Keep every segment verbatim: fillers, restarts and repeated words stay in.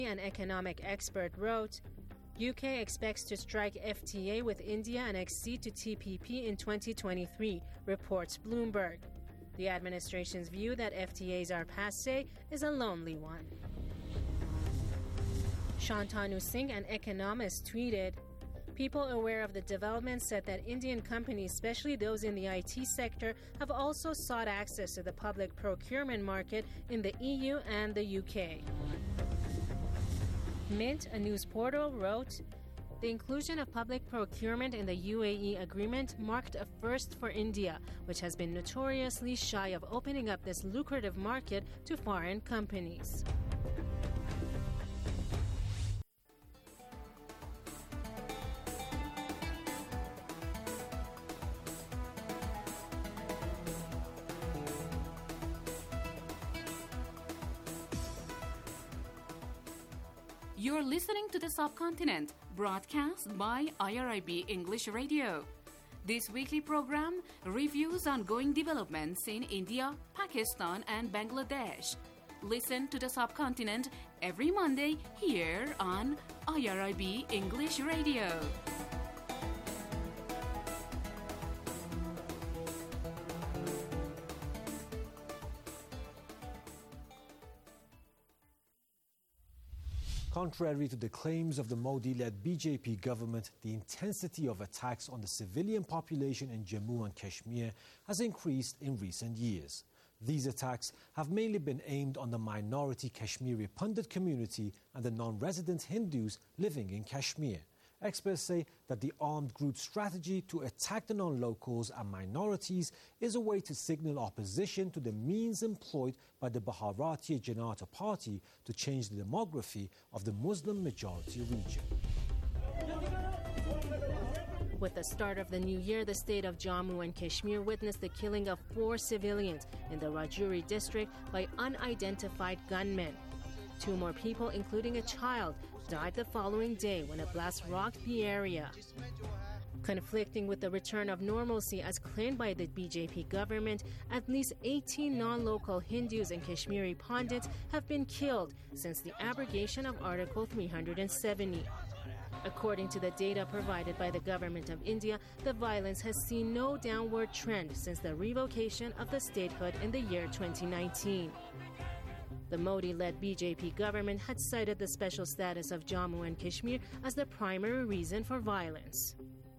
An economic expert wrote, U K expects to strike F T A with India and accede to T P P in twenty twenty-three, reports Bloomberg. The administration's view that F T As are passé is a lonely one. Shantanu Singh, an economist, tweeted, people aware of the development said that Indian companies, especially those in the I T sector, have also sought access to the public procurement market in the E U and the U K. Mint, a news portal, wrote, the inclusion of public procurement in the U A E agreement marked a first for India, which has been notoriously shy of opening up this lucrative market to foreign companies. You're listening to The Subcontinent, broadcast by I R I B English Radio. This weekly program reviews ongoing developments in India, Pakistan, and Bangladesh. Listen to The Subcontinent every Monday here on I R I B English Radio. Contrary to the claims of the Modi-led B J P government, the intensity of attacks on the civilian population in Jammu and Kashmir has increased in recent years. These attacks have mainly been aimed on the minority Kashmiri Pandit community and the non-resident Hindus living in Kashmir. Experts say that the armed group's strategy to attack the non-locals and minorities is a way to signal opposition to the means employed by the Bharatiya Janata Party to change the demography of the Muslim-majority region. With the start of the new year, the state of Jammu and Kashmir witnessed the killing of four civilians in the Rajouri district by unidentified gunmen. Two more people, including a child, died the following day when a blast rocked the area. Conflicting with the return of normalcy as claimed by the B J P government, at least eighteen non-local Hindus and Kashmiri Pandits have been killed since the abrogation of Article three hundred seventy. According to the data provided by the Government of India, the violence has seen no downward trend since the revocation of the statehood in the year twenty nineteen. The Modi-led B J P government had cited the special status of Jammu and Kashmir as the primary reason for violence.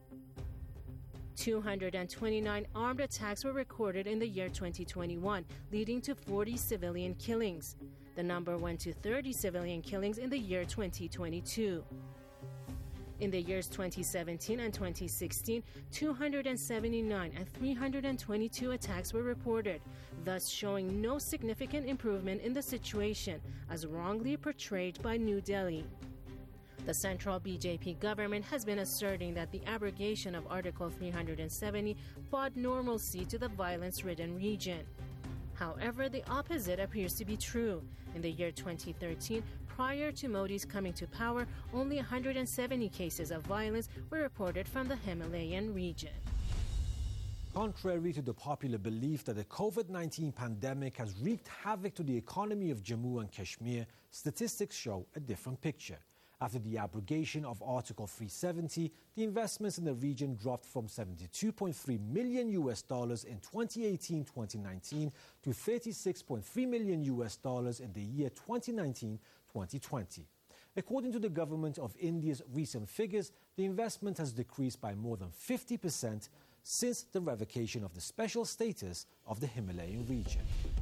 two hundred twenty-nine armed attacks were recorded in the year twenty twenty-one, leading to forty civilian killings. The number went to thirty civilian killings in the year twenty twenty-two. In the years twenty seventeen and twenty sixteen, two hundred seventy-nine and three hundred twenty-two attacks were reported, thus showing no significant improvement in the situation, as wrongly portrayed by New Delhi. The central B J P government has been asserting that the abrogation of Article three hundred seventy brought normalcy to the violence-ridden region. However, the opposite appears to be true. In the year twenty thirteen, prior to Modi's coming to power, only one hundred seventy cases of violence were reported from the Himalayan region. Contrary to the popular belief that the COVID nineteen pandemic has wreaked havoc to the economy of Jammu and Kashmir, statistics show a different picture. After the abrogation of Article three seventy, the investments in the region dropped from seventy-two point three million U S dollars in twenty eighteen twenty nineteen to thirty-six point three million U S dollars in the year twenty nineteen twenty twenty. According to the government of India's recent figures, the investment has decreased by more than fifty percent since the revocation of the special status of the Himalayan region.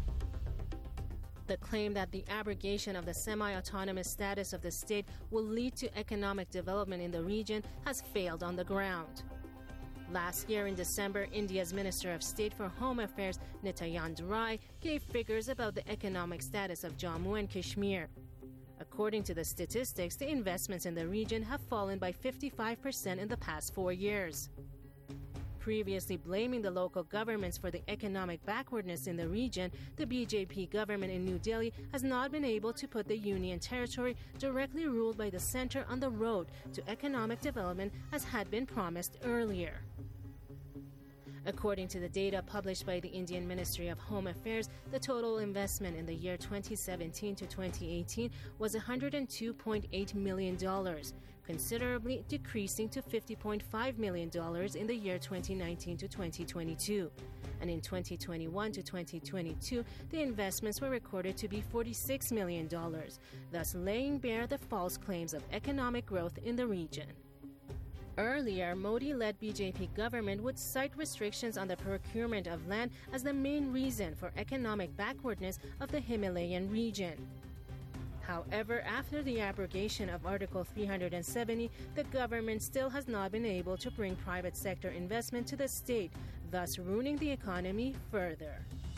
The claim that the abrogation of the semi-autonomous status of the state will lead to economic development in the region has failed on the ground. Last year in December, India's Minister of State for Home Affairs, Nityanand Rai, gave figures about the economic status of Jammu and Kashmir. According to the statistics, the investments in the region have fallen by fifty-five percent in the past four years. Previously blaming the local governments for the economic backwardness in the region, the B J P government in New Delhi has not been able to put the Union territory directly ruled by the center on the road to economic development as had been promised earlier. According to the data published by the Indian Ministry of Home Affairs, the total investment in the year twenty seventeen to twenty eighteen was one hundred two point eight million dollars, considerably decreasing to fifty point five million dollars in the year twenty nineteen to twenty twenty-two. And in twenty twenty-one to twenty twenty-two, the investments were recorded to be forty-six million dollars, thus laying bare the false claims of economic growth in the region. Earlier, Modi-led B J P government would cite restrictions on the procurement of land as the main reason for economic backwardness of the Himalayan region. However, after the abrogation of Article three hundred seventy, the government still has not been able to bring private sector investment to the state, thus ruining the economy further.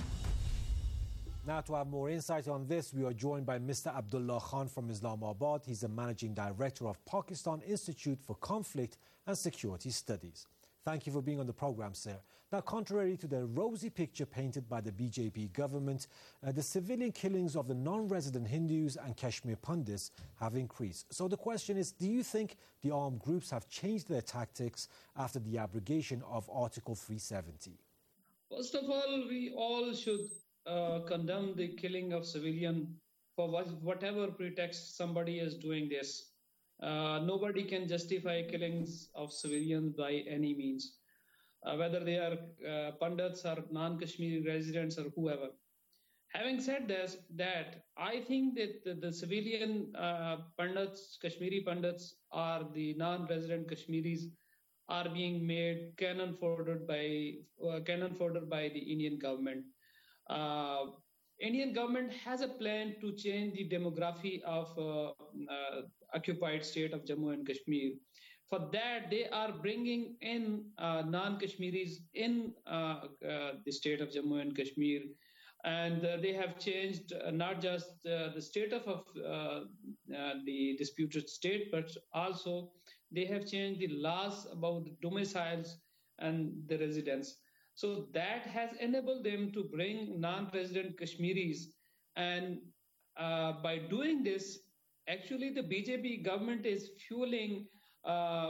Now, to have more insight on this, we are joined by Mister Abdullah Khan from Islamabad. He's the Managing Director of Pakistan Institute for Conflict and Security Studies. Thank you for being on the program, sir. Now, contrary to the rosy picture painted by the B J P government, uh, the civilian killings of the non-resident Hindus and Kashmir Pandits have increased. So the question is, do you think the armed groups have changed their tactics after the abrogation of Article three seventy? First of all, we all should uh, condemn the killing of civilians for whatever pretext somebody is doing this. Uh, nobody can justify killings of civilians by any means, uh, whether they are uh, Pandits or non-Kashmiri residents or whoever. Having said this, that I think that the, the civilian uh, Pandits, Kashmiri Pandits, or the non-resident Kashmiris are being made cannon fodder by uh, cannon fodder by the Indian government. Uh, Indian government has a plan to change the demography of uh, uh, occupied state of Jammu and Kashmir. For that, they are bringing in uh, non-Kashmiris in uh, uh, the state of Jammu and Kashmir. And uh, they have changed uh, not just uh, the status of uh, uh, the disputed state, but also they have changed the laws about the domiciles and the residence. So that has enabled them to bring non-resident Kashmiris. And uh, by doing this, actually the B J P government is fueling uh,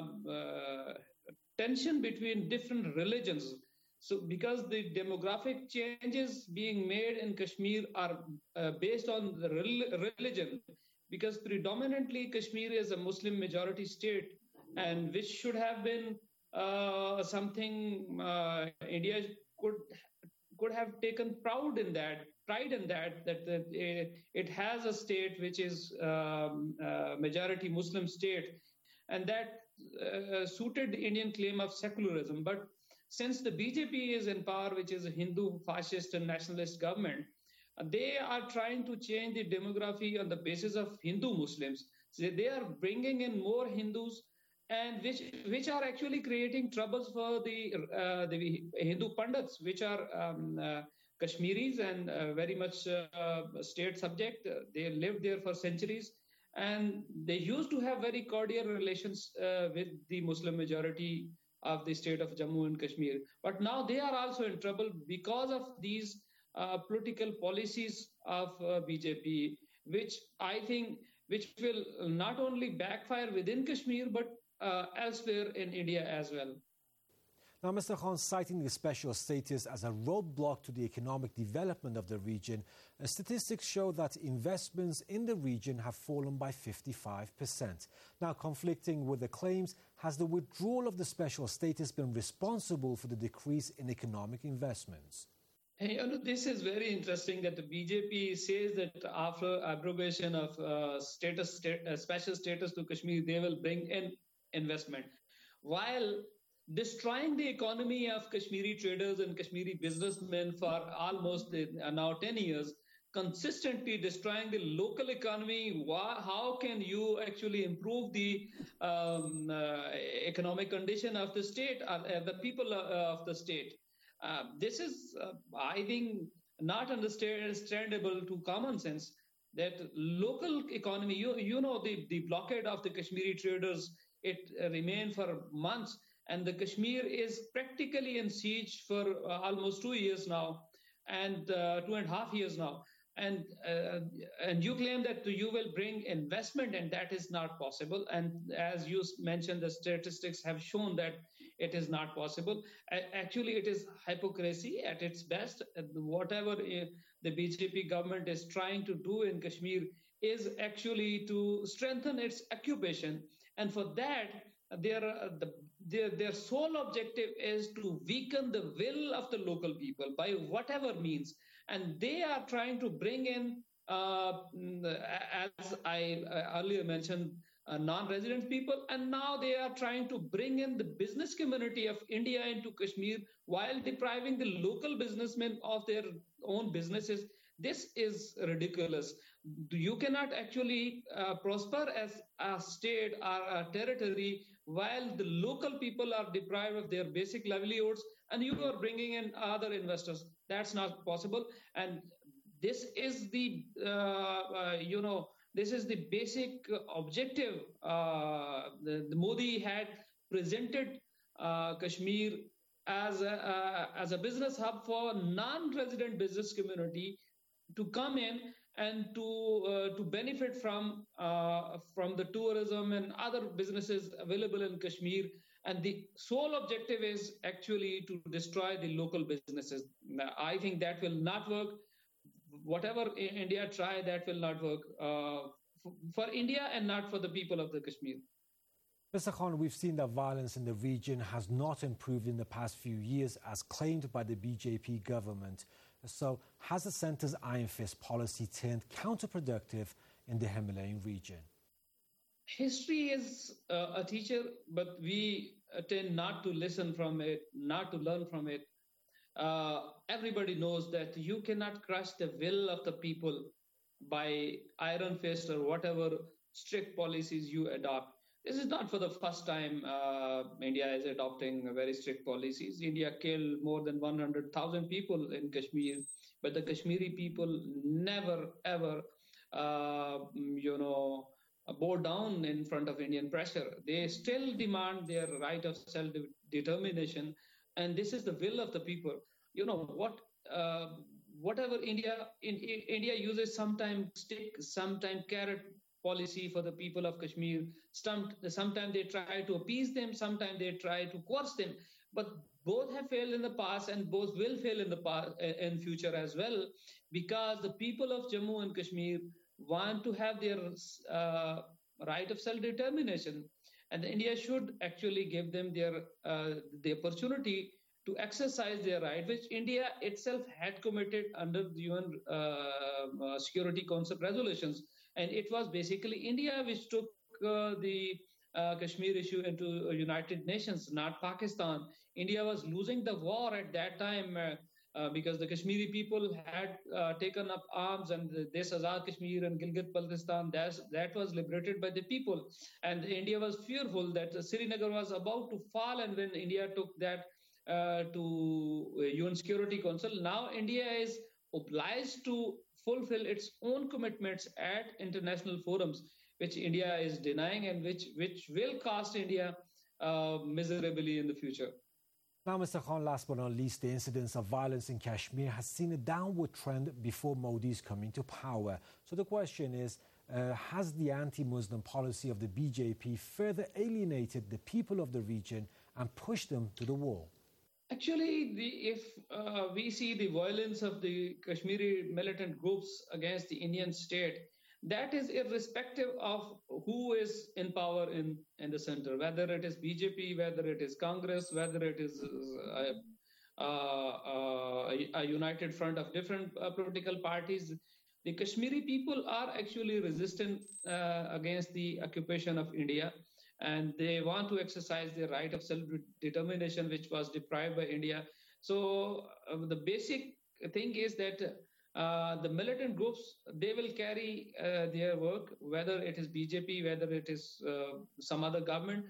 uh, tension between different religions. So because the demographic changes being made in Kashmir are uh, based on the rel- religion, because predominantly Kashmir is a Muslim majority state, and which should have been uh, something uh, India could could have taken proud in that, pride in that, that, that it, it has a state which is um, uh, majority Muslim state, and that uh, suited the Indian claim of secularism. But since the B J P is in power, which is a Hindu, fascist and nationalist government, they are trying to change the demography on the basis of Hindu Muslims. So they are bringing in more Hindus, and which which are actually creating troubles for the uh, the Hindu Pandits, which are um, uh, Kashmiris and uh, very much uh, state subject. They lived there for centuries, and they used to have very cordial relations uh, with the Muslim majority of the state of Jammu and Kashmir. But now they are also in trouble because of these uh, political policies of uh, B J P, which I think which will not only backfire within Kashmir, but uh, elsewhere in India as well. Now, Mister Khan, citing the special status as a roadblock to the economic development of the region, uh, statistics show that investments in the region have fallen by fifty-five percent. Now, conflicting with the claims, has the withdrawal of the special status been responsible for the decrease in economic investments? Hey, you know, this is very interesting that the B J P says that after abrogation of uh, status, sta- uh, special status to Kashmir, they will bring in investment, while destroying the economy of Kashmiri traders and Kashmiri businessmen for almost uh, now ten years, consistently destroying the local economy. Why, how can you actually improve the um, uh, economic condition of the state, uh, the people uh, of the state? Uh, this is, uh, I think, not understandable to common sense that local economy, you, you know, the, the blockade of the Kashmiri traders, it uh, remained for months. And the Kashmir is practically in siege for uh, almost two years now, and uh, two and a half years now. And uh, and you claim that you will bring investment, and that is not possible. And as you mentioned, the statistics have shown that it is not possible. Actually, it is hypocrisy at its best. Whatever the B J P government is trying to do in Kashmir is actually to strengthen its occupation. And for that, their, the, their, their sole objective is to weaken the will of the local people by whatever means. And they are trying to bring in, uh, as I earlier mentioned, uh, non-resident people. And now they are trying to bring in the business community of India into Kashmir while depriving the local businessmen of their own businesses. This is ridiculous. You cannot actually uh, prosper as a state or a territory while the local people are deprived of their basic livelihoods and you are bringing in other investors. That's not possible. And this is the, uh, uh, you know, this is the basic objective. Uh, the, the Modi had presented uh, Kashmir as a, uh, as a business hub for non-resident business community to come in and to uh, to benefit from uh, from the tourism and other businesses available in Kashmir. And the sole objective is actually to destroy the local businesses. I think that will not work. Whatever India try, that will not work uh, for India and not for the people of the Kashmir. Mister Khan, we've seen that violence in the region has not improved in the past few years as claimed by the B J P government. So has the centre's iron fist policy turned counterproductive in the Himalayan region? History is uh, a teacher, but we tend not to listen from it, not to learn from it. Uh, everybody knows that you cannot crush the will of the people by iron fist or whatever strict policies you adopt. This is not for the first time uh, India is adopting very strict policies. India killed more than one hundred thousand people in Kashmir, but the Kashmiri people never, ever, uh, you know, bow down in front of Indian pressure. They still demand their right of self-determination, and this is the will of the people. You know, what, uh, whatever India, in, in, India uses sometimes stick, sometimes carrot policy for the people of Kashmir. Sometimes they try to appease them, sometimes they try to coerce them. But both have failed in the past and both will fail in the past, in future as well, because the people of Jammu and Kashmir want to have their uh, right of self-determination. And India should actually give them their uh, the opportunity to exercise their right, which India itself had committed under the U N uh, uh, Security Council resolutions. And it was basically India which took uh, the uh, Kashmir issue into United Nations, not Pakistan. India was losing the war at that time uh, uh, because the Kashmiri people had uh, taken up arms, and this Azad Kashmir and Gilgit-Baltistan, that was liberated by the people. And India was fearful that Srinagar was about to fall, and when India took that uh, to U N Security Council, now India is obliged to fulfill its own commitments at international forums, which India is denying and which, which will cost India uh, miserably in the future. Now, Mister Khan, last but not least, the incidence of violence in Kashmir has seen a downward trend before Modi's coming to power. So the question is, uh, has the anti-Muslim policy of the B J P further alienated the people of the region and pushed them to the wall? Actually, the, if uh, we see the violence of the Kashmiri militant groups against the Indian state, that is irrespective of who is in power in, in the center, whether it is B J P, whether it is Congress, whether it is uh, uh, uh, a united front of different uh, political parties. The Kashmiri people are actually resistant uh, against the occupation of India. And they want to exercise their right of self-determination, which was deprived by India. So uh, the basic thing is that uh, the militant groups, they will carry uh, their work, whether it is B J P, whether it is uh, some other government.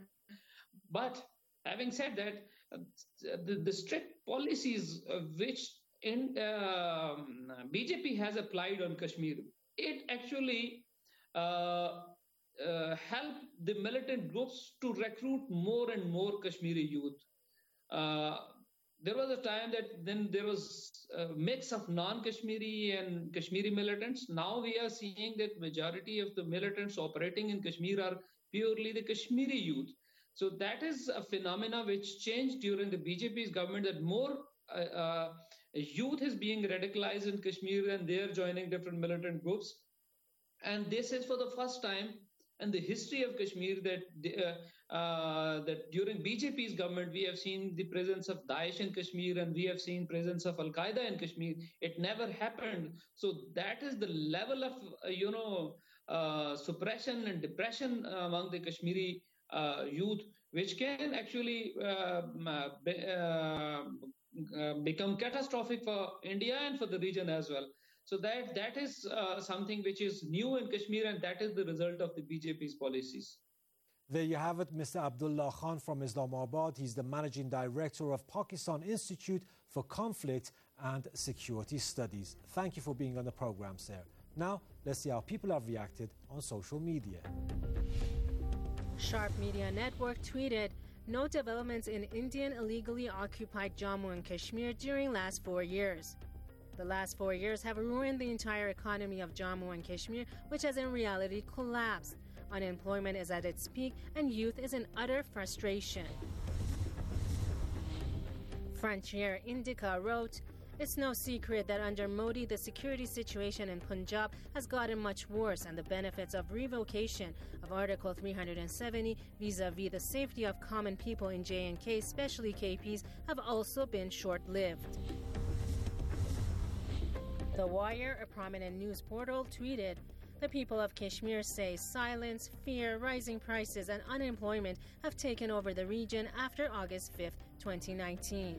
But having said that, uh, the, the strict policies uh, which in uh, B J P has applied on Kashmir, it actually uh, Uh, help the militant groups to recruit more and more Kashmiri youth. Uh, there was a time that then there was a mix of non-Kashmiri and Kashmiri militants. Now we are seeing that majority of the militants operating in Kashmir are purely the Kashmiri youth. So that is a phenomena which changed during the B J P's government, that more uh, uh, youth is being radicalized in Kashmir and they're joining different militant groups. And this is for the first time in the history of Kashmir that uh, uh, that during B J P's government we have seen the presence of Daesh in Kashmir and we have seen presence of Al Qaeda in Kashmir. It never happened. So that is the level of uh, you know uh, suppression and depression among the Kashmiri uh, youth, which can actually uh, be, uh, uh, become catastrophic for India and for the region as well. So that that is uh, something which is new in Kashmir, and that is the result of the B J P's policies. There you have it, Mister Abdullah Khan from Islamabad. He's the Managing Director of Pakistan Institute for Conflict and Security Studies. Thank you for being on the program, sir. Now, let's see how people have reacted on social media. Sharp Media Network tweeted, no developments in Indian illegally occupied Jammu and Kashmir during last four years. The last four years have ruined the entire economy of Jammu and Kashmir, which has in reality collapsed. Unemployment is at its peak and youth is in utter frustration. Frontier Indica wrote, it's no secret that under Modi, the security situation in Punjab has gotten much worse and the benefits of revocation of Article three seventy vis-a-vis the safety of common people in J and K, especially K Ps, have also been short-lived. The Wire, a prominent news portal, tweeted, the people of Kashmir say silence, fear, rising prices, and unemployment have taken over the region after August fifth, twenty nineteen.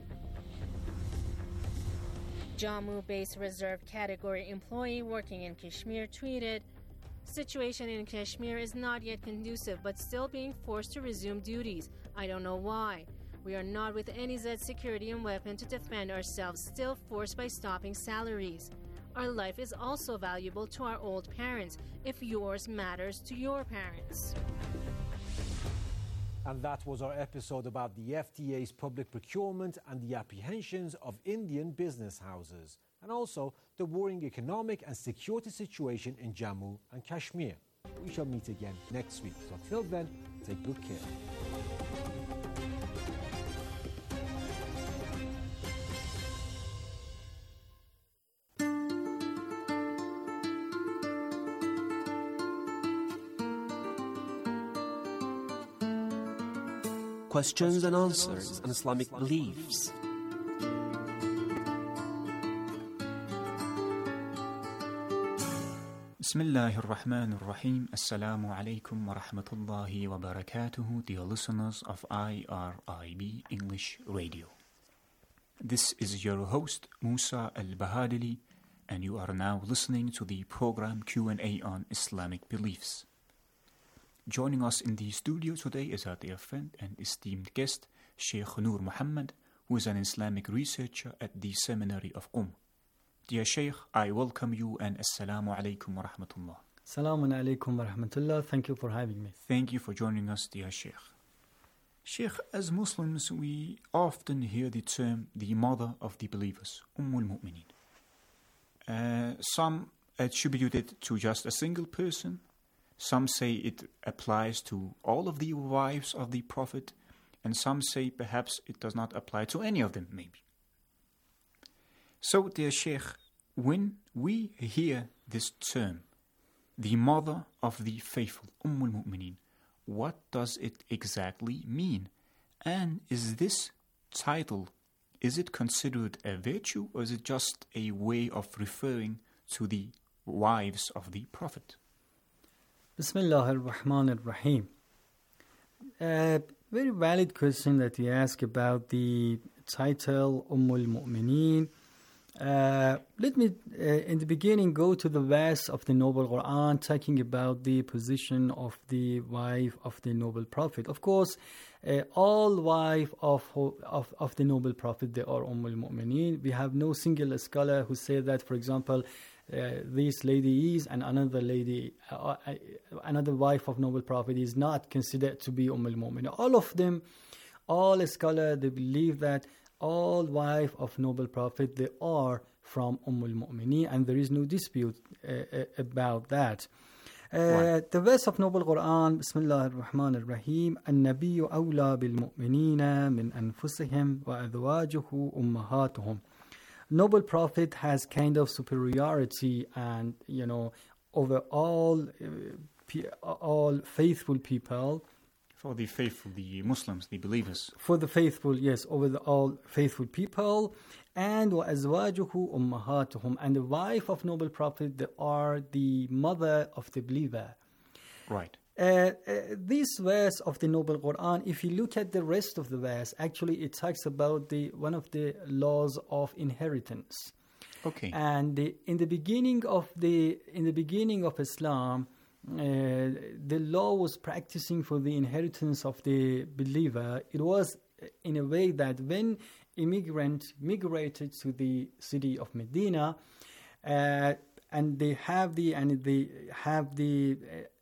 Jammu-based reserve category employee working in Kashmir tweeted, situation in Kashmir is not yet conducive but still being forced to resume duties. I don't know why. We are not with any Z security and weapon to defend ourselves, still forced by stopping salaries. Our life is also valuable to our old parents, if yours matters to your parents. And that was our episode about the F T A's public procurement and the apprehensions of Indian business houses, and also the worrying economic and security situation in Jammu and Kashmir. We shall meet again next week. So till then, take good care. Questions and answers on Islamic beliefs. Bismillahir Rahmanir Rahim. Assalamu alaikum wa rahmatullahi wa barakatuhu, dear listeners of I R I B English Radio. This is your host, Musa Al-Bahadili, and you are now listening to the program Q and A on Islamic beliefs. Joining us in the studio today is our dear friend and esteemed guest, Sheikh Noor Muhammad, who is an Islamic researcher at the Seminary of Qum. Dear Sheikh, I welcome you and Assalamu alaikum wa rahmatullah. Assalamu alaikum wa rahmatullah. Thank you for having me. Thank you for joining us, dear Sheikh. Sheikh, as Muslims, we often hear the term the mother of the believers, Ummul Mu'mineen. Uh, some attribute it to just a single person. Some say it applies to all of the wives of the Prophet, and some say perhaps it does not apply to any of them, maybe. So, dear Sheikh, when we hear this term, the mother of the faithful, Ummul Mu'mineen, what does it exactly mean? And is this title, is it considered a virtue, or is it just a way of referring to the wives of the Prophet? Bismillah ar-Rahman ar-Rahim. Uh, very valid question that you ask about the title Ummul Mu'mineen. Uh, let me, uh, in the beginning, go to the verse of the Noble Quran, talking about the position of the wife of the Noble Prophet. Of course, uh, all wives of, of of the Noble Prophet, they are Ummul Mu'mineen. We have no single scholar who says that, for example, Uh, this lady is and another lady, uh, uh, another wife of Noble Prophet is not considered to be Umm al-Mu'min. All of them, all scholars, they believe that all wife of Noble Prophet, they are from Umm al-Mu'minin, and there is no dispute uh, uh, about that. Uh, right. The verse of Noble Quran, Bismillah ar-Rahman ar-Rahim, النبي أولى بالمؤمنين من أنفسهم وأزواجه أمهاتهم. Noble Prophet has kind of superiority and, you know, over all, uh, pe- all faithful people. For the faithful, the Muslims, the believers. For the faithful, yes, over the all faithful people. And وَأَزْوَاجُهُ أُمَّهَاتُهُم. And the wife of Noble Prophet, they are the mother of the believer. Right. Uh, uh, this verse of the Noble Quran, if you look at the rest of the verse, actually it talks about the one of the laws of inheritance. Okay. And the, in the beginning of the in the beginning of Islam, uh, the law was practicing for the inheritance of the believer. It was in a way that when immigrants migrated to the city of Medina, uh, and they have the and they have the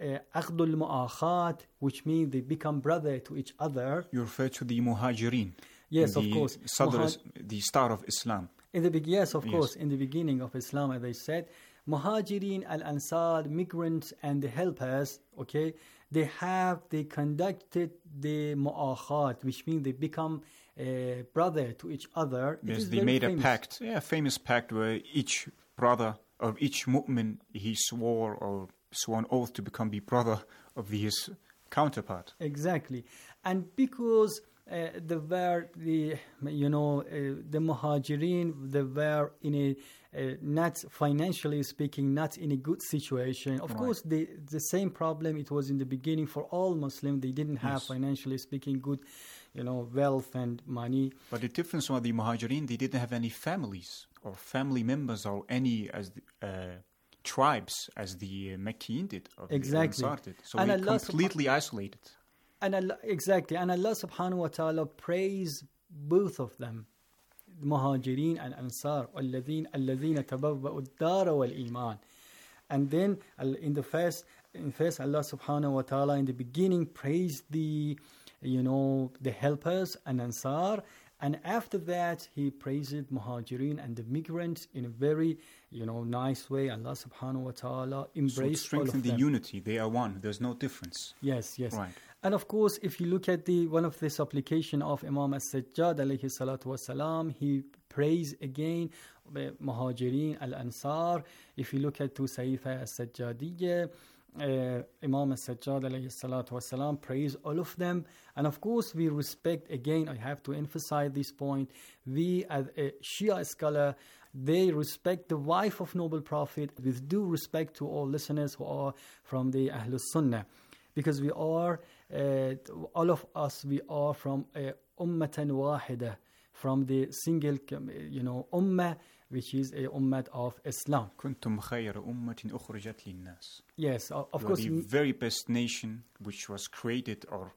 aqdul mu'akhat, which means they become brother to each other. You refer to the Muhajirin. Yes, the of course. Sadr, Muhaj- the star of Islam. In the be- yes, of yes. course, in the beginning of Islam, as I said, Muhajirin, Al-Ansar, migrants and the helpers, okay, they have, they conducted the mu'akhat, which means they become a brother to each other. Yes, they made famous. a pact, yeah, a famous pact where each brother or each mu'min, he swore or swore an oath to become the brother of his counterpart. Exactly. And because uh, they were the, you know, uh, the Muhajirin, they were in a, uh, not financially speaking, not in a good situation. Of right. course, the the same problem it was in the beginning for all Muslims. They didn't have, yes. financially speaking, good, you know, wealth and money. But the difference was the Muhajirin, they didn't have any families or family members or any as the, uh, tribes as the uh, Meccan did or exactly. the Ansar did. So and they Allah completely subha- isolated. And Allah, exactly. And Allah subhanahu wa ta'ala praised both of them. Muhajirin and Ansar. الَّذِينَ الَّذِينَ تَبَوَّأُوا الدَّارَ وَالْإِيمَانِ. And then in the first, in first Allah subhanahu wa ta'ala in the beginning praised the, you know, the helpers and Ansar. And after that, he praised Muhajirin and the migrants in a very, you know, nice way. Allah subhanahu wa ta'ala embraced so all of strengthen the them. unity. They are one. There's no difference. Yes, yes. Right. And of course, if you look at the one of the supplication of Imam As-Sajjad alayhi salatu wasalam, he prays again Muhajirin al-Ansar. If you look at to Saifa As-Sajjadiyya, uh, Imam As-Sajjad alayhi salatu wasalam praise all of them. And of course, we respect, again, I have to emphasize this point, we as a Shia scholar, they respect the wife of Noble Prophet with due respect to all listeners who are from the Ahlul Sunnah. Because we are, uh, all of us, we are from uh, ummatan wahida, from the single, you know, ummah, which is a ummah of Islam. كنتم خير أمة أخرجت للناس. Yes, of you course. are the very best nation which was created or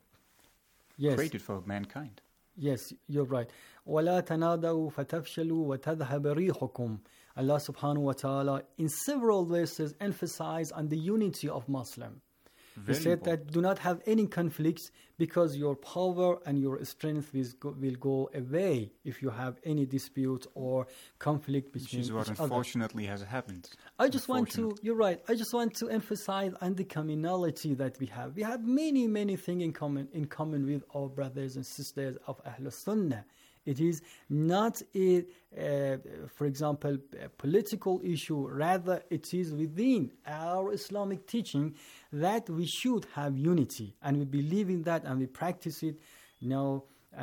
yes. created for mankind. Yes, you're right. وَلَا تَنَادَوْا فَتَفْشَلُوا وَتَذْهَبَ رِيحُكُمْ. Allah subhanahu wa ta'ala in several verses emphasize on the unity of Muslim. Very he said important. that do not have any conflicts because your power and your strength will go, will go away if you have any dispute or conflict between Which is what each unfortunately other. has happened. I just want to, you're right, I just want to emphasize on the communality that we have. We have many, many things in common, in common with our brothers and sisters of Ahlul Sunnah. It is not a, uh, for example, a political issue. Rather, it is within our Islamic teaching that we should have unity, and we believe in that, and we practice it. You know, uh,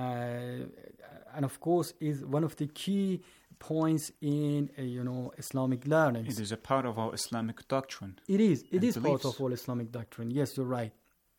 and of course, is one of the key points in uh, you know Islamic learning. It is a part of our Islamic doctrine. It is. It is beliefs. part of our Islamic doctrine. Yes, you're right.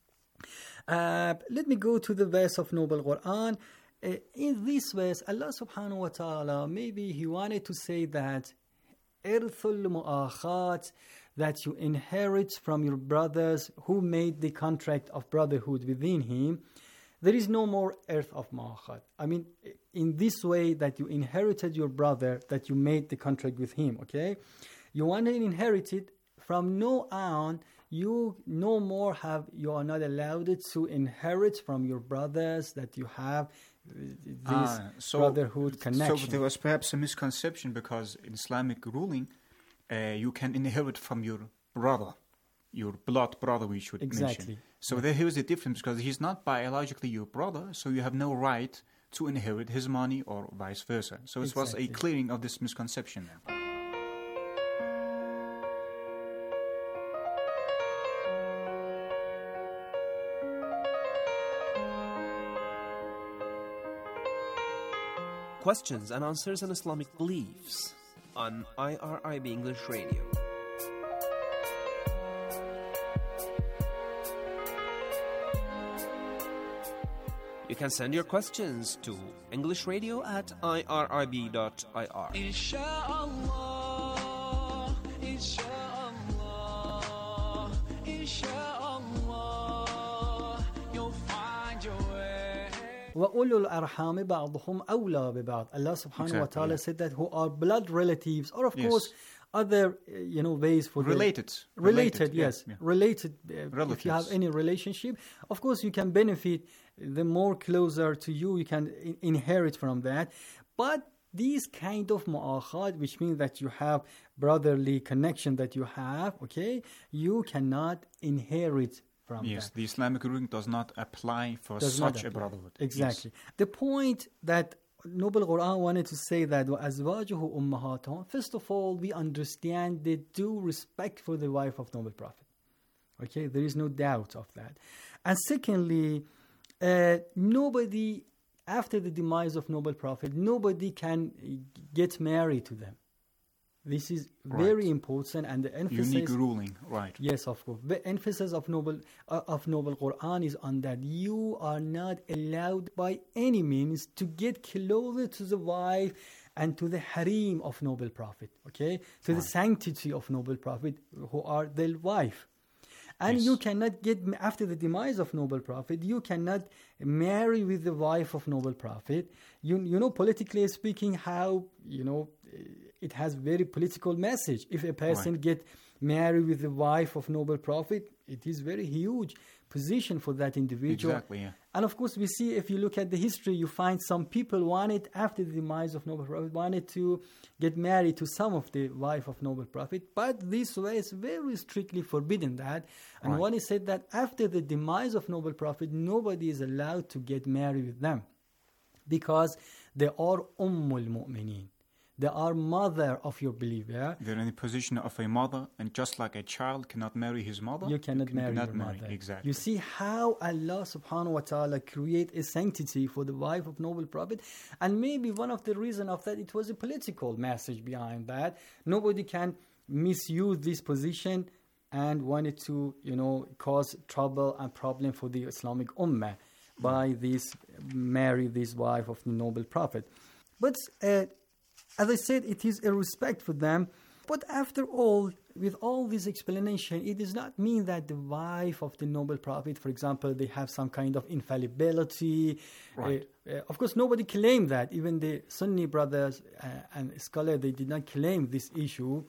Uh, let me go to the verse of Noble Quran. Uh, in this verse, Allah subhanahu wa ta'ala, maybe He wanted to say that irthul mu'akhat, that you inherit from your brothers who made the contract of brotherhood within Him. There is no more earth of mu'akhat. I mean, in this way that you inherited your brother, that you made the contract with him, okay? You want to inherit it from now on. You no more have, you are not allowed to inherit from your brothers that you have this ah, so, brotherhood connection. So there was perhaps a misconception because in Islamic ruling, uh, you can inherit from your brother. your blood brother, we should Exactly. mention. So Yeah. there here is the difference, because he's not biologically your brother, so you have no right to inherit his money or vice versa. So it was a Exactly. clearing of this misconception then. Questions and answers on Islamic beliefs on I R I B English Radio. You can send your questions to English Radio at I R I B dot I R. Inshallah, inshallah, inshallah, you'll find your way. وَأُولُو الْأَرْحَامِ بَعْضُهُمْ أَوْلَى بِبَعْضِ. Allah subhanahu wa Exactly, ta'ala yeah. said that who are blood relatives, or of Yes. course other uh, you know ways for the- Related. related, yeah, yes, yeah. related. Uh, if you Relatives. have any relationship, of course you can benefit. The more closer to you, you can in- inherit from that. But these kind of mu'akhad, which means that you have brotherly connection that you have, okay, you cannot inherit from Yes, that. the Islamic ruling does not apply for Does not such a apply. brotherhood. Exactly. The point that Noble Quran wanted to say that وَأَزْوَاجُهُ أُمَّهَاتُهُمْ. First of all, we understand the due respect for the wife of Noble Prophet. Okay, there is no doubt of that. And secondly, uh, nobody, after the demise of Noble Prophet, nobody can get married to them. This is very Right. important, and the emphasis. Unique ruling, right. Yes, of course. The emphasis of Noble uh, of Noble Quran is on that you are not allowed by any means to get closer to the wife and to the harem of Noble Prophet. Okay, to the sanctity of Noble Prophet, who are the wife. And Yes. you cannot get, after the demise of Noble Prophet, you cannot marry with the wife of Noble Prophet. You, you know, politically speaking, how, you know, it has very political message. If a person Right. get married with the wife of Noble Prophet, it is very huge position for that individual. Exactly, yeah. And of course, we see, if you look at the history, you find some people wanted, after the demise of Noble Prophet, wanted to get married to some of the wife of Noble Prophet. But this was very strictly forbidden that. And Right. one is said that after the demise of Noble Prophet, nobody is allowed to get married with them, because they are Ummul Mu'mineen. They are mother of your believer. They're in the position of a mother, and just like a child cannot marry his mother, You cannot can- marry cannot your marry. mother. Exactly. You see how Allah subhanahu wa ta'ala create a sanctity for the wife of Noble Prophet. And maybe one of the reason of that, it was a political message behind that. Nobody can misuse this position and wanted to, you know, cause trouble and problem for the Islamic Ummah by this, marry this wife of the Noble Prophet. But uh, as I said, it is a respect for them. But after all, with all this explanation, it does not mean that the wife of the Noble Prophet, for example, they have some kind of infallibility. Right. Uh, uh, of course, nobody claimed that. Even the Sunni brothers uh, and scholars, they did not claim this issue.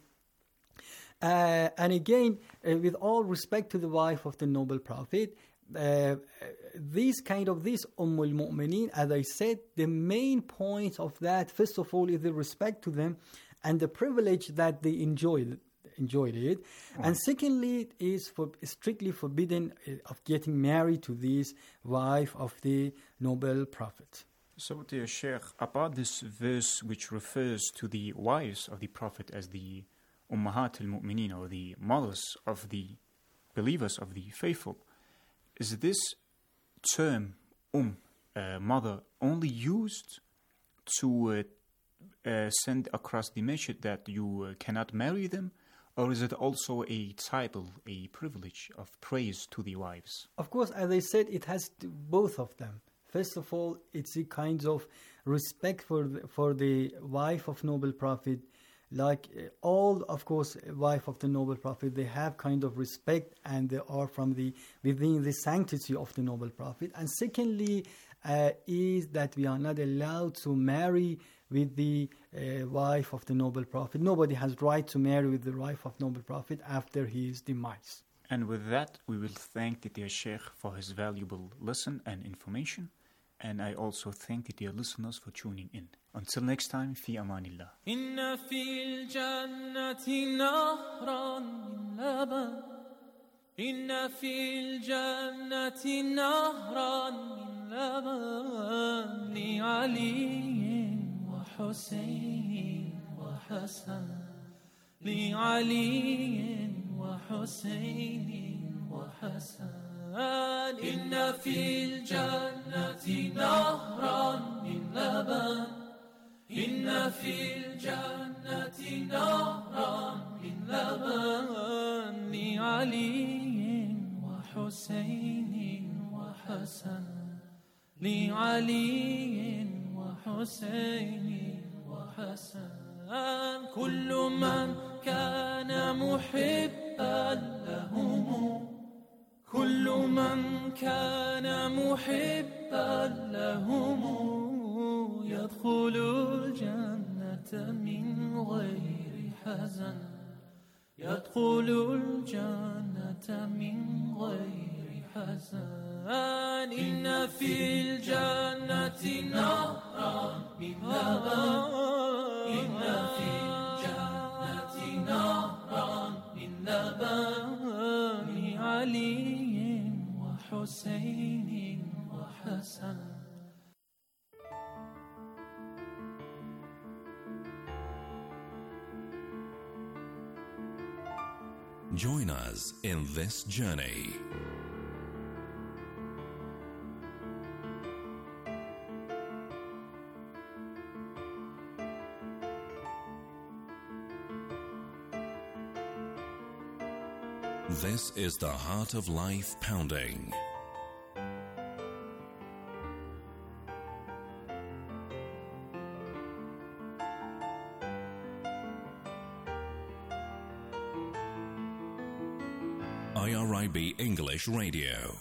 Uh, and again, uh, with all respect to the wife of the Noble Prophet, uh, this kind of this Ummul Mu'mineen, as I said, the main point of that, first of all, is the respect to them and the privilege that they enjoyed enjoyed it. Right. And secondly, it is for, strictly forbidden uh, of getting married to this wife of the Noble Prophet. So, dear Sheikh, about this verse which refers to the wives of the Prophet as the Ummahat al-Mu'mineen, or the mothers of the believers, of the faithful, is this term, um, uh, mother, only used to uh, uh, send across the message that you uh, cannot marry them, or is it also a title, a privilege of praise to the wives? Of course, as I said, it has to, both of them. First of all, it's a kind of respect for the, for the wife of Noble Prophet. Like uh, all, of course, wife of the Noble Prophet, they have kind of respect, and they are from the within the sanctity of the Noble Prophet. And secondly, uh, is that we are not allowed to marry with the uh, wife of the Noble Prophet. Nobody has right to marry with the wife of Noble Prophet after his demise. And with that, we will thank the dear Sheikh for his valuable lesson and information. And I also thank the dear listeners for tuning in. Until next time, fi amanillah. إن في الجنة نهرا من لبن إن في الجنة نهرا من لبن لعلي وحسين وحسن لعلي وحسين وحسن إن في الجنة نهرا من لبن إن في الجنة نهرا من لبن لعلي وحسين وحسن لعلي وحسين وحسن كل من كان محبا لهم كل من كان محبا لهم يدخل الجنة من غير حزن يدخل الجنة من غير حزن إن في الجنة نهرا من لبن إن في الجنة نهرا من لبن لعلي وحسين وحسن. Join us in this journey. This is the Heart of Life Pounding. I R I B English Radio.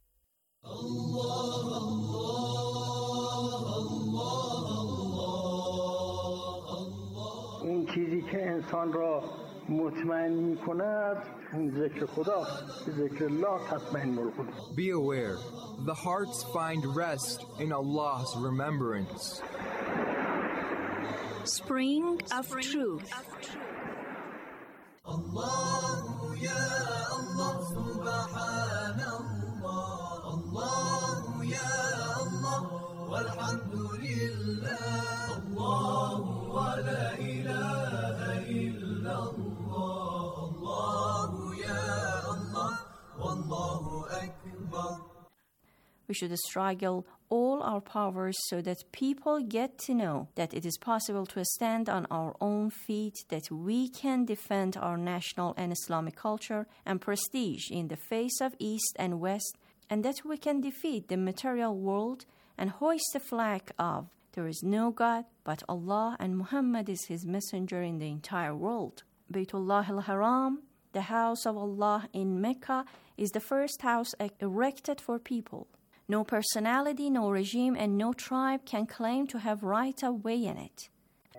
اون چیزی که انسان را مطمئن می کند ذکر خدا ذکر الله تطمئن القلوب. Be aware, the hearts find rest in Allah's remembrance. Spring of Truth. الله يا الله سبحان الله الله يا الله والحمد لله الله ولا إله إلا الله الله يا الله والله أكبر. We should struggle all our powers so that people get to know that it is possible to stand on our own feet, that we can defend our national and Islamic culture and prestige in the face of East and West, and that we can defeat the material world and hoist the flag of there is no God but Allah and Muhammad is his messenger in the entire world. Baytullah al-Haram, the house of Allah in Mecca, is the first house erected for people. No personality, no regime, and no tribe can claim to have right of way in it.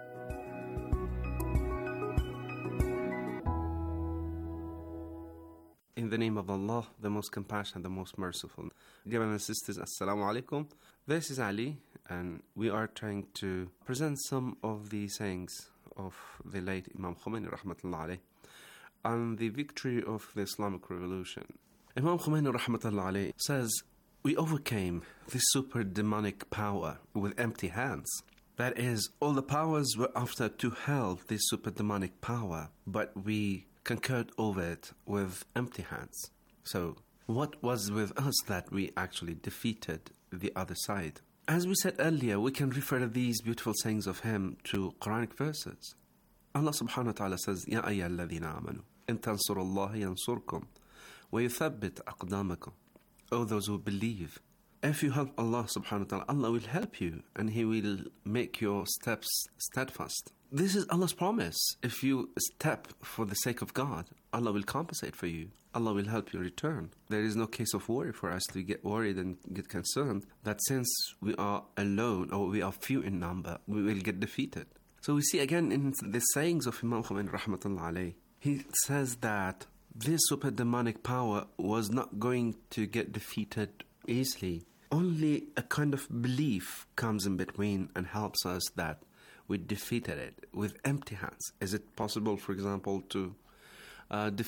In the name of Allah, the most compassionate, the most merciful. Dear brothers and sisters, Assalamu alaikum. This is Ali, and we are trying to present some of the sayings of the late Imam Khomeini rahmatullah alayh on the victory of the Islamic Revolution. Imam Khomeini rahmatullah alayh says, "We overcame this super demonic power with empty hands." That is, all the powers were after to help this super demonic power, but we conquered over it with empty hands. So, what was with us that we actually defeated the other side? As we said earlier, we can refer to these beautiful sayings of him to Quranic verses. Allah subhanahu wa ta'ala says, "Ya ayyuha alladhina amanu, in tansurullaha yansurkum, wa yuthabbit aqdamakum." O those who believe, if you help Allah subhanahu wa ta'ala, Allah will help you and He will make your steps steadfast. This is Allah's promise. If you step for the sake of God, Allah will compensate for you. Allah will help you return. There is no case of worry for us to get worried and get concerned that since we are alone or we are few in number, we will get defeated. So we see again in the sayings of Imam Khomeini rahmatullah alayh, he says that this super demonic power was not going to get defeated easily. Only a kind of belief comes in between and helps us that we defeated it with empty hands. Is it possible, for example, to uh, defeat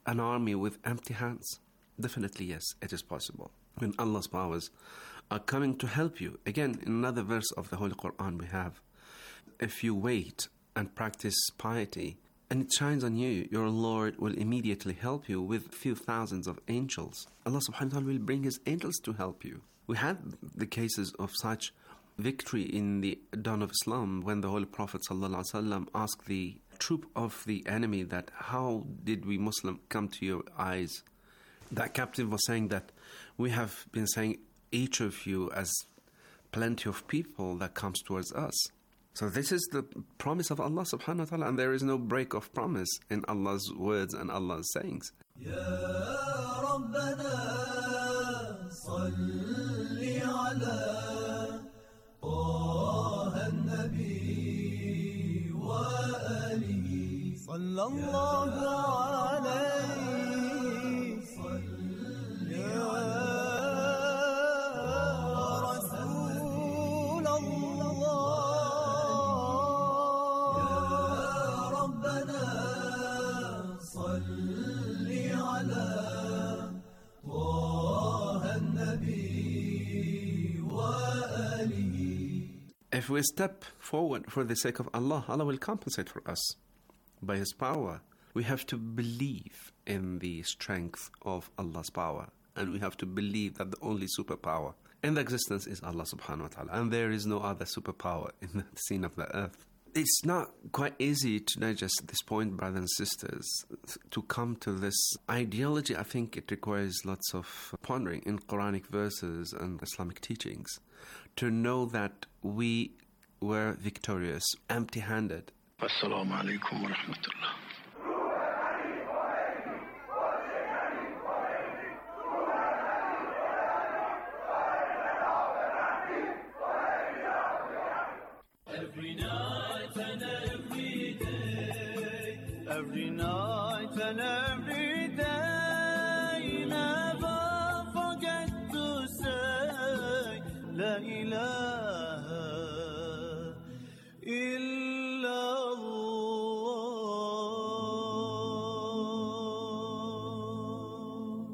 an army with empty hands? Definitely yes, it is possible. When Allah's powers are coming to help you. Again, in another verse of the Holy Quran we have, if you wait and practice piety, and it shines on you, your Lord will immediately help you with a few thousands of angels. Allah subhanahu wa ta'ala will bring His angels to help you. We had the cases of such victory in the dawn of Islam when the Holy Prophet sallallahu alaihi wasallam asked the troop of the enemy that, how did we Muslim come to your eyes? That captain was saying that we have been saying each of you as plenty of people that comes towards us. So this is the promise of Allah subhanahu wa ta'ala, and there is no break of promise in Allah's words and Allah's sayings. Ya Rabbana salli ala Taha an-Nabi wa alihi sallallahu alayhi salli ala If we step forward for the sake of Allah, Allah will compensate for us by His power. We have to believe in the strength of Allah's power, and we have to believe that the only superpower in the existence is Allah subhanahu wa ta'ala, and there is no other superpower in the scene of the earth. It's not quite easy to digest this point, brothers and sisters. To come to this ideology, I think it requires lots of pondering in Quranic verses and Islamic teachings to know that we were victorious, empty-handed. Assalamu alaikum wa rahmatullah. Every night and every day, every night and every day, never forget to say La ilaha illallah.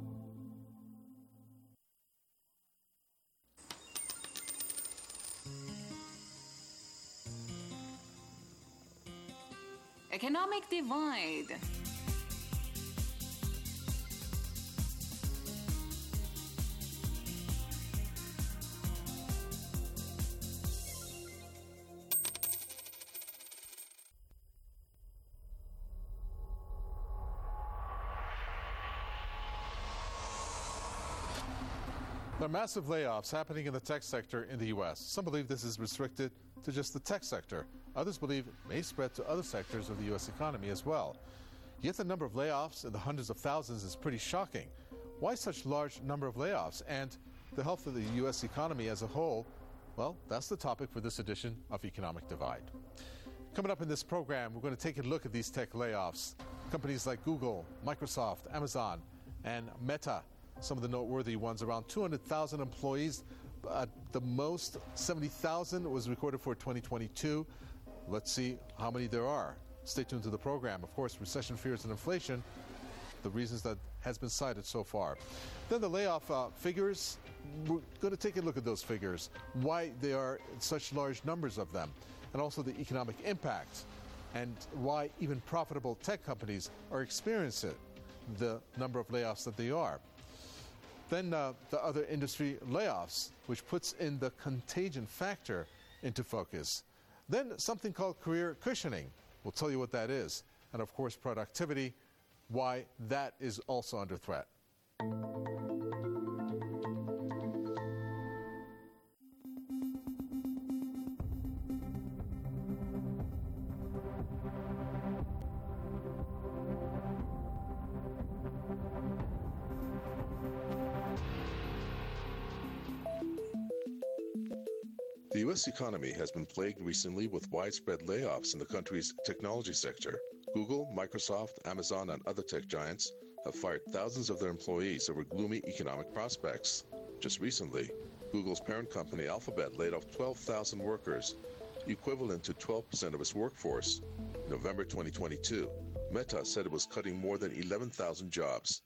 Economic divide. There are massive layoffs happening in the tech sector in the U S. Some believe this is restricted to just the tech sector. Others believe it may spread to other sectors of the U S economy as well. Yet the number of layoffs in the hundreds of thousands is pretty shocking. Why such large number of layoffs? And the health of the U S economy as a whole? Well, that's the topic for this edition of Economic Divide. Coming up in this program, we're going to take a look at these tech layoffs. Companies like Google, Microsoft, Amazon, and Meta, some of the noteworthy ones, around two hundred thousand employees. At the most, seventy thousand was recorded for twenty twenty-two. Let's see how many there are. Stay tuned to the program. Of course, recession fears and inflation, the reasons that has been cited so far. Then the layoff uh, figures, we're going to take a look at those figures, why they are such large numbers of them, and also the economic impact, and why even profitable tech companies are experiencing the number of layoffs that they are. Then uh, the other industry layoffs, which puts in the contagion factor into focus. Then something called career cushioning. We'll tell you what that is. And of course, productivity, why that is also under threat. The U S economy has been plagued recently with widespread layoffs in the country's technology sector. Google, Microsoft, Amazon, and other tech giants have fired thousands of their employees over gloomy economic prospects. Just recently, Google's parent company Alphabet laid off twelve thousand workers, equivalent to twelve percent of its workforce, in November twenty twenty-two. Meta said it was cutting more than eleven thousand jobs.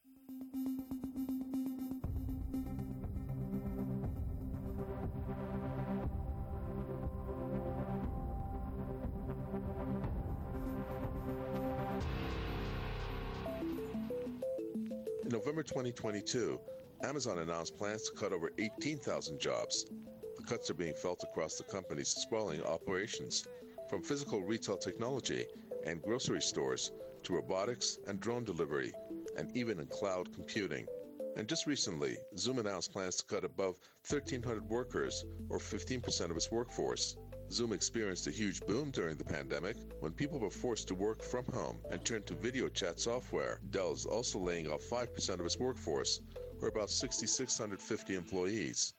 In November twenty twenty-two, Amazon announced plans to cut over eighteen thousand jobs. The cuts are being felt across the company's sprawling operations, from physical retail technology and grocery stores to robotics and drone delivery, and even in cloud computing. And just recently, Zoom announced plans to cut above thirteen hundred workers, or fifteen percent of its workforce. Zoom experienced a huge boom during the pandemic when people were forced to work from home and turned to video chat software. Dell is also laying off five percent of its workforce, or about six thousand six hundred fifty employees.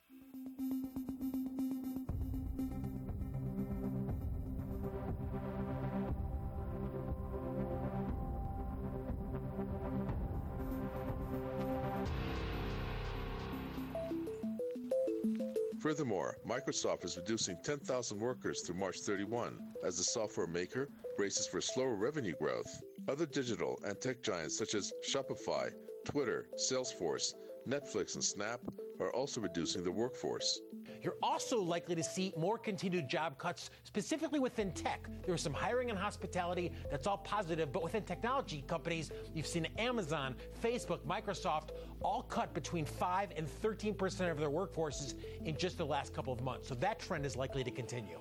Furthermore, Microsoft is reducing ten thousand workers through March thirty-first as the software maker braces for slower revenue growth. Other digital and tech giants such as Shopify, Twitter, Salesforce, Netflix, and Snap are also reducing their workforce. You're also likely to see more continued job cuts, specifically within tech. There's some hiring in hospitality that's all positive, but within technology companies, you've seen Amazon, Facebook, Microsoft all cut between five and thirteen percent of their workforces in just the last couple of months. So that trend is likely to continue.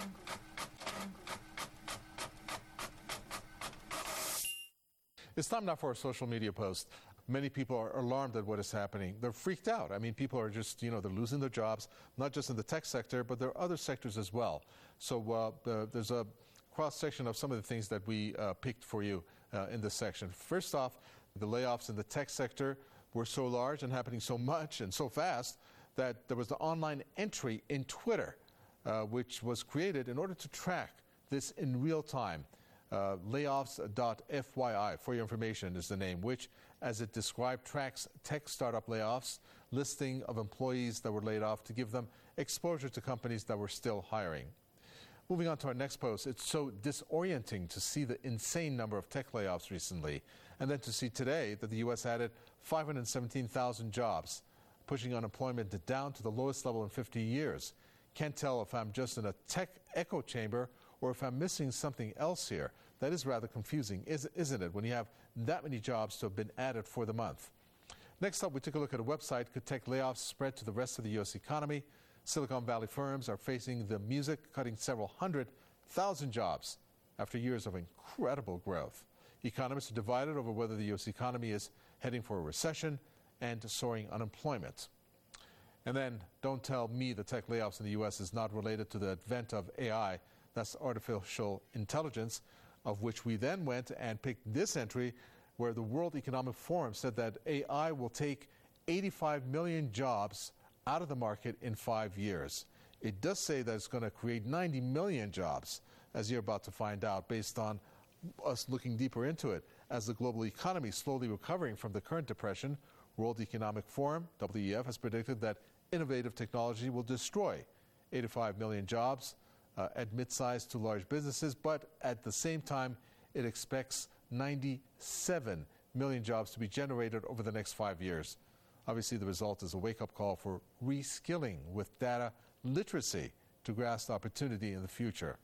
It's time now for a social media post. Many people are alarmed at what is happening. They're freaked out. I mean, people are just, you know, they're losing their jobs, not just in the tech sector, but there are other sectors as well. So uh, the, there's a cross-section of some of the things that we uh, picked for you uh, in this section. First off, the layoffs in the tech sector were so large and happening so much and so fast that there was the online entry in Twitter, uh, which was created in order to track this in real time. Uh, layoffs dot F Y I, for your information, is the name, which, as it described, tracks tech startup layoffs, listing of employees that were laid off to give them exposure to companies that were still hiring. Moving on to our next post, it's so disorienting to see the insane number of tech layoffs recently, and then to see today that the U S added five hundred seventeen thousand jobs, pushing unemployment down to the lowest level in fifty years. Can't tell if I'm just in a tech echo chamber or if I'm missing something else here. That is rather confusing, isn't it, when you have that many jobs to have been added for the month. Next up, we took a look at a website. Could tech layoffs spread to the rest of the U S economy? Silicon Valley firms are facing the music, cutting several hundred thousand jobs after years of incredible growth. Economists are divided over whether the U S economy is heading for a recession and soaring unemployment. And then, don't tell me the tech layoffs in the U S is not related to the advent of A I. That's artificial intelligence, of which we then went and picked this entry where the World Economic Forum said that A I will take eighty-five million jobs out of the market in five years. It does say that it's going to create ninety million jobs, as you're about to find out, based on us looking deeper into it. As the global economy is slowly recovering from the current depression, World Economic Forum, W E F, has predicted that innovative technology will destroy eighty-five million jobs, Uh, at mid-sized to large businesses, but at the same time, it expects ninety-seven million jobs to be generated over the next five years. Obviously, the result is a wake-up call for reskilling with data literacy to grasp opportunity in the future.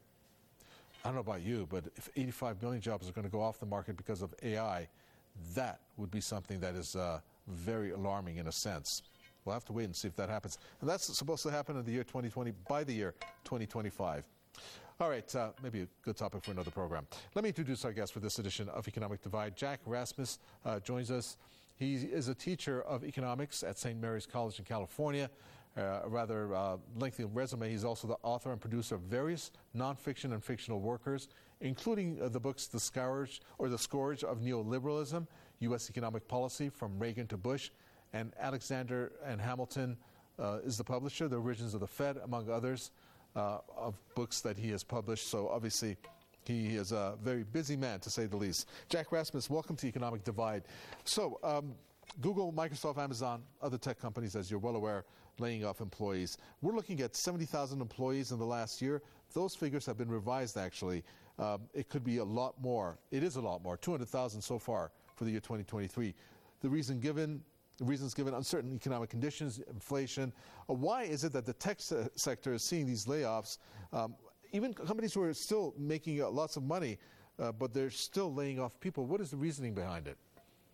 I don't know about you, but if eighty-five million jobs are going to go off the market because of A I, that would be something that is uh, very alarming in a sense. We'll have to wait and see if that happens. And that's supposed to happen in the year twenty twenty, by the year twenty twenty-five. All right, uh, maybe a good topic for another program. Let me introduce our guest for this edition of Economic Divide. Jack Rasmus uh, joins us. He is a teacher of economics at Saint Mary's College in California. Uh, a rather uh, lengthy resume. He's also the author and producer of various nonfiction and fictional workers, including uh, the books The Scourge, or The Scourge of Neoliberalism, U S Economic Policy from Reagan to Bush, and Alexander and Hamilton uh, is the publisher, The Origins of the Fed, among others, uh, of books that he has published. So obviously, he is a very busy man, to say the least. Jack Rasmus, welcome to Economic Divide. So um, Google, Microsoft, Amazon, other tech companies, as you're well aware, laying off employees. We're looking at seventy thousand employees in the last year. Those figures have been revised, actually. Um, it could be a lot more. It is a lot more, two hundred thousand so far for the year twenty twenty-three. The reason given, the reasons given, uncertain economic conditions, inflation. Uh, why is it that the tech se- sector is seeing these layoffs? Um, even companies who are still making uh, lots of money, uh, but they're still laying off people. What is the reasoning behind it?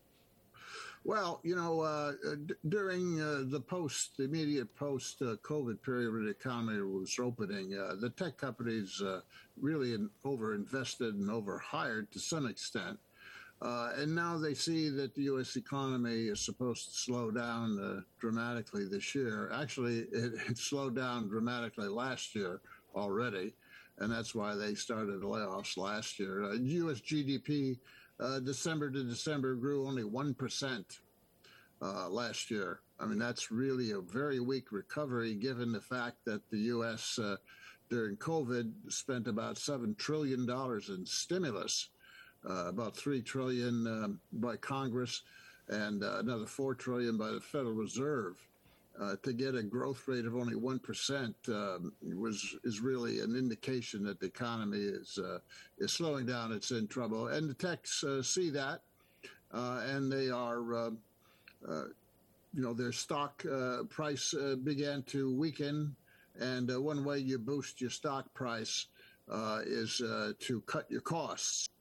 Well, you know, uh, d- during uh, the post, the immediate post-COVID uh, period when the economy was opening, uh, the tech companies uh, really in- over-invested and over-hired to some extent. Uh, and now they see that the U S economy is supposed to slow down uh, dramatically this year. Actually, it, it slowed down dramatically last year already, and that's why they started layoffs last year. Uh, U S G D P Uh, December to December grew only one percent uh, last year. I mean, that's really a very weak recovery given the fact that the U S uh, during COVID spent about seven trillion dollars in stimulus, uh, about three trillion dollars um, by Congress and uh, another four trillion dollars by the Federal Reserve. Uh, to get a growth rate of only one percent um, was is really an indication that the economy is uh, is slowing down. It's in trouble. And the techs uh, see that, uh, and they are, uh, uh, you know, their stock uh, price uh, began to weaken. And uh, one way you boost your stock price uh, is uh, to cut your costs.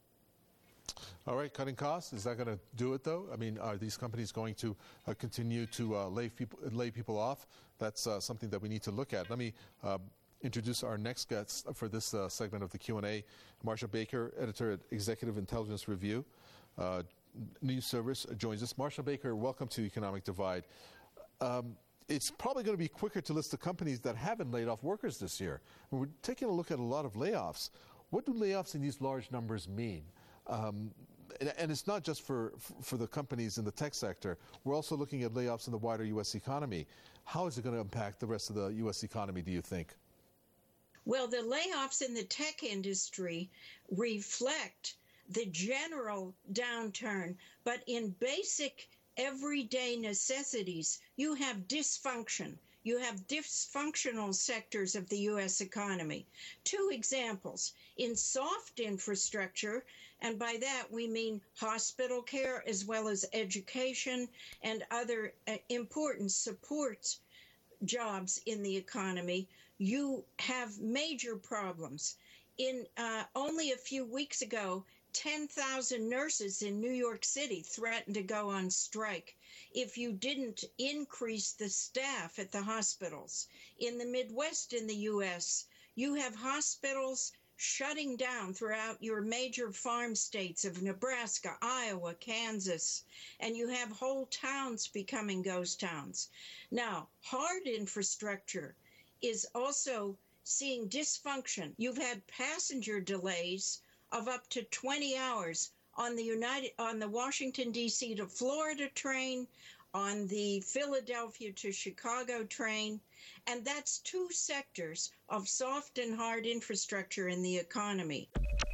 All right, cutting costs, is that going to do it, though? I mean, are these companies going to uh, continue to uh, lay people lay people off? That's uh, something that we need to look at. Let me uh, introduce our next guest for this uh, segment of the Q and A, Marsha Baker, editor at Executive Intelligence Review uh, News Service, joins us. Marsha Baker, welcome to Economic Divide. Um, it's probably going to be quicker to list the companies that haven't laid off workers this year. We're taking a look at a lot of layoffs. What do layoffs in these large numbers mean? Um, and, and it's not just for, for the companies in the tech sector. We're also looking at layoffs in the wider U S economy. How is it going to impact the rest of the U S economy, do you think? Well, the layoffs in the tech industry reflect the general downturn, but in basic everyday necessities, you have dysfunction. You have dysfunctional sectors of the U S economy. Two examples. In soft infrastructure, and by that we mean hospital care as well as education and other uh, important support jobs in the economy, you have major problems. In uh, only a few weeks ago, ten thousand nurses in New York City threatened to go on strike if you didn't increase the staff at the hospitals. In the Midwest in the U S, you have hospitals shutting down throughout your major farm states of Nebraska, Iowa, Kansas, and you have whole towns becoming ghost towns. Now, hard infrastructure is also seeing dysfunction. You've had passenger delays of up to twenty hours on the United on the Washington D C to Florida train, on the Philadelphia to Chicago train, and that's two sectors of soft and hard infrastructure in the economy.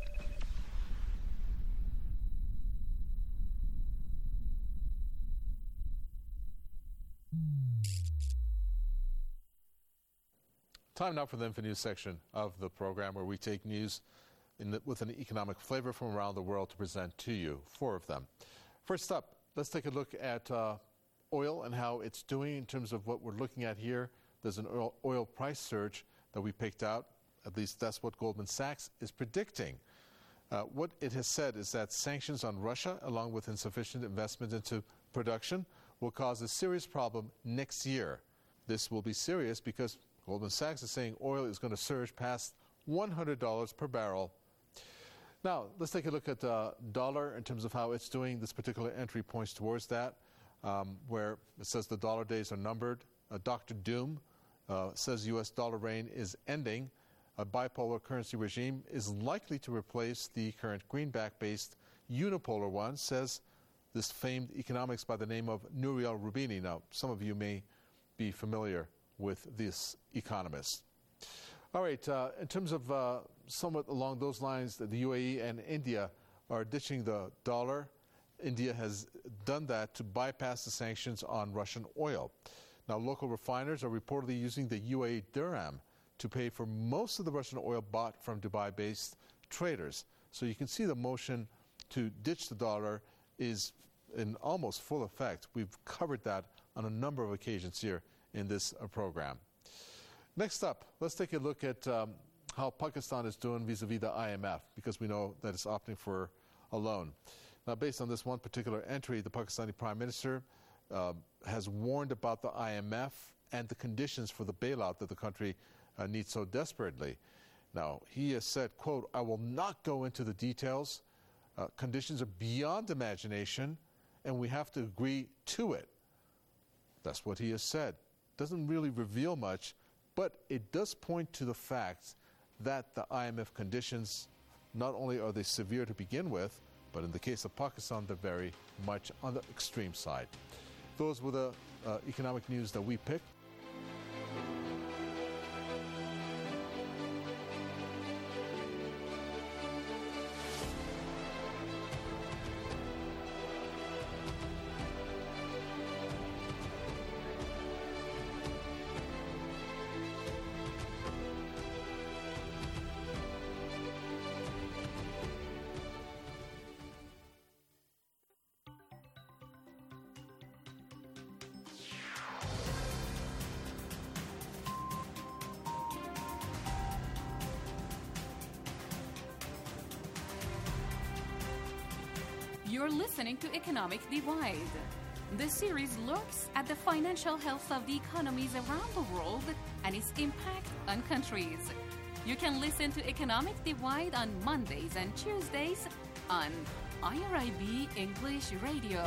Time now for the InfoNews section of the program, where we take news in the, with an economic flavor from around the world to present to you. Four of them. First up, let's take a look at uh, oil and how it's doing in terms of what we're looking at here. There's an oil, oil price surge that we picked out. At least that's what Goldman Sachs is predicting. Uh, what it has said is that sanctions on Russia, along with insufficient investment into production, will cause a serious problem next year. This will be serious because Goldman Sachs is saying oil is going to surge past one hundred dollars per barrel. Now, let's take a look at the dollar in terms of how it's doing. This particular entry points towards that, um, where it says the dollar days are numbered. Uh, Doctor Doom uh, says U S dollar reign is ending. A bipolar currency regime is likely to replace the current greenback-based unipolar one, says this famed economics by the name of Nouriel Roubini. Now, some of you may be familiar with this economist. All right, uh, in terms of uh, somewhat along those lines, the U A E and India are ditching the dollar India has done that to bypass the sanctions on Russian oil. Now, local refiners are reportedly using the U A E dirham to pay for most of the Russian oil bought from Dubai-based traders. So you can see the motion to ditch the dollar is in almost full effect. We've covered that on a number of occasions here in this uh, program. Next up, let's take a look at um, how Pakistan is doing vis-a-vis the I M F, because we know that it's opting for a loan. Now, based on this one particular entry, the Pakistani Prime Minister uh, has warned about the I M F and the conditions for the bailout that the country uh, needs so desperately. Now, he has said, quote, "I will not go into the details. Uh, conditions are beyond imagination, and we have to agree to it." That's what he has said. Doesn't really reveal much, but it does point to the fact that the I M F conditions, not only are they severe to begin with, but in the case of Pakistan, they're very much on the extreme side. Those were the uh, economic news that we picked. You're listening to Economic Divide. The series looks at the financial health of the economies around the world and its impact on countries. You can listen to Economic Divide on Mondays and Tuesdays on I R I B English Radio.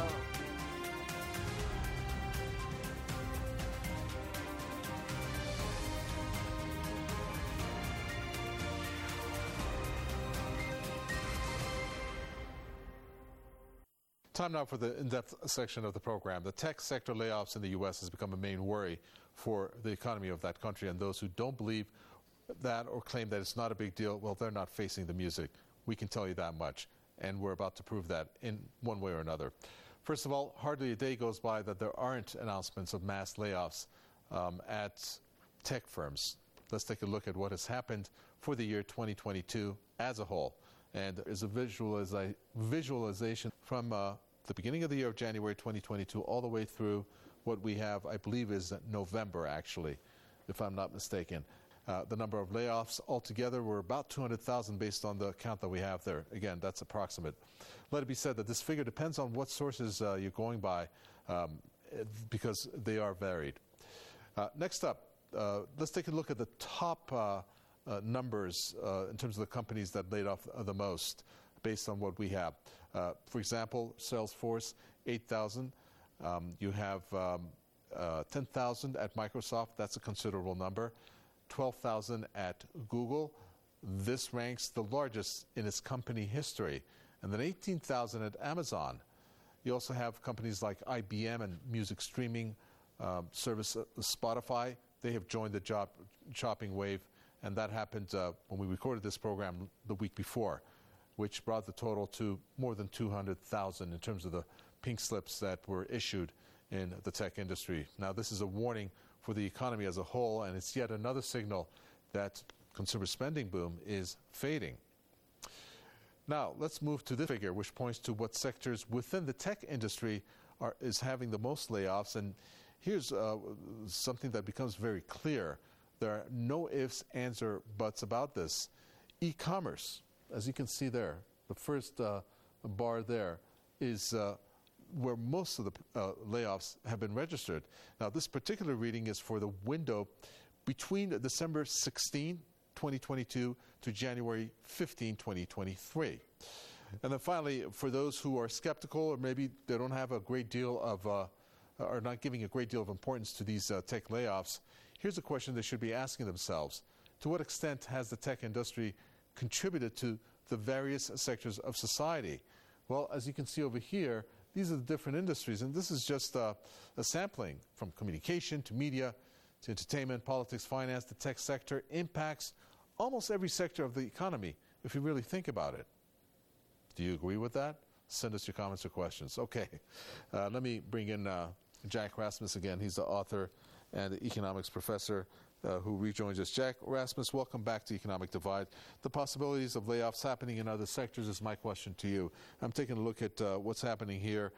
Time now for the in-depth section of the program. The tech sector layoffs in the U S has become a main worry for the economy of that country, and those who don't believe that or claim that it's not a big deal, well, they're not facing the music. We can tell you that much, and we're about to prove that in one way or another. First of all, hardly a day goes by that there aren't announcements of mass layoffs um, at tech firms. Let's take a look at what has happened for the year twenty twenty-two as a whole. And there is a visualiza- visualization from uh, the beginning of the year of January twenty twenty-two all the way through what we have, I believe, is November, actually, if I'm not mistaken. Uh, the number of layoffs altogether were about two hundred thousand based on the count that we have there. Again, that's approximate. Let it be said that this figure depends on what sources uh, you're going by, um, because they are varied. Uh, next up, uh, let's take a look at the top uh, uh, numbers uh, in terms of the companies that laid off uh, the most based on what we have. Uh, for example, Salesforce, eight thousand. Um, you have um, uh, ten thousand at Microsoft. That's a considerable number. twelve thousand at Google. This ranks the largest in its company history. And then eighteen thousand at Amazon. You also have companies like I B M and music streaming um, service uh, Spotify. They have joined the job chopping wave, and that happened uh, when we recorded this program the week before, which brought the total to more than two hundred thousand in terms of the pink slips that were issued in the tech industry. Now, this is a warning for the economy as a whole, and it's yet another signal that consumer spending boom is fading. Now, let's move to this figure, which points to what sectors within the tech industry are, is having the most layoffs. And here's uh, something that becomes very clear. There are no ifs, ands, or buts about this. E-commerce, as you can see there, the first uh, bar there is uh, where most of the uh, layoffs have been registered. Now, this particular reading is for the window between December sixteenth, twenty twenty-two to January fifteenth, twenty twenty-three. And then finally, for those who are skeptical or maybe they don't have a great deal of, uh, are not giving a great deal of importance to these uh, tech layoffs, here's a question they should be asking themselves. To what extent has the tech industry contributed to the various sectors of society? Well, as you can see over here, these are the different industries, and this is just uh, a sampling from communication to media to entertainment, politics, finance. The tech sector impacts almost every sector of the economy, if you really think about it. Do you agree with that? send us your comments or questions. Okay, uh, let me bring in uh, Jack Rasmus again. He's the author and the economics professor uh, who rejoins us. Jack Rasmus, welcome back to Economic Divide. The possibilities of layoffs happening in other sectors is my question to you. I'm taking a look at uh, what's happening here.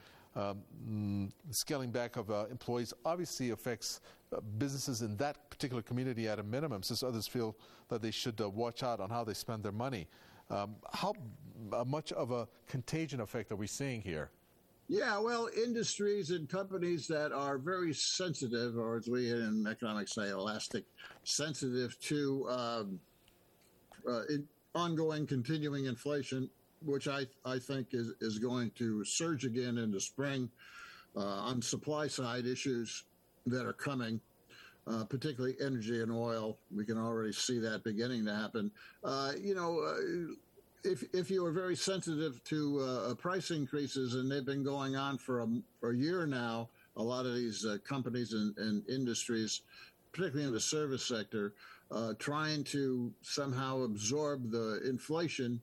Um, scaling back of uh, employees obviously affects uh, businesses in that particular community at a minimum, since others feel that they should uh, watch out on how they spend their money. Um, how uh, much of a contagion effect are we seeing here? Yeah, well, industries and companies that are very sensitive, or as we in economics say, elastic, sensitive to um, uh, in ongoing, continuing inflation, which I, I think is, is going to surge again in the spring uh, on supply side issues that are coming, uh, particularly energy and oil. We can already see that beginning to happen. Uh, you know, uh, if if you are very sensitive to uh, price increases, and they've been going on for a, for a year now, a lot of these uh, companies and, and industries, particularly in the service sector, uh, trying to somehow absorb the inflation.